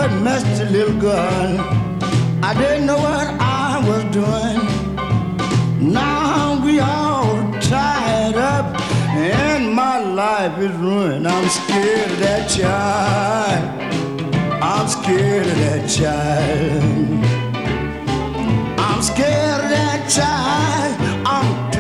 that nasty little girl. I didn't know what I was doing. Now we all tied up and my life is ruined. I'm scared of that child. I'm scared of that child.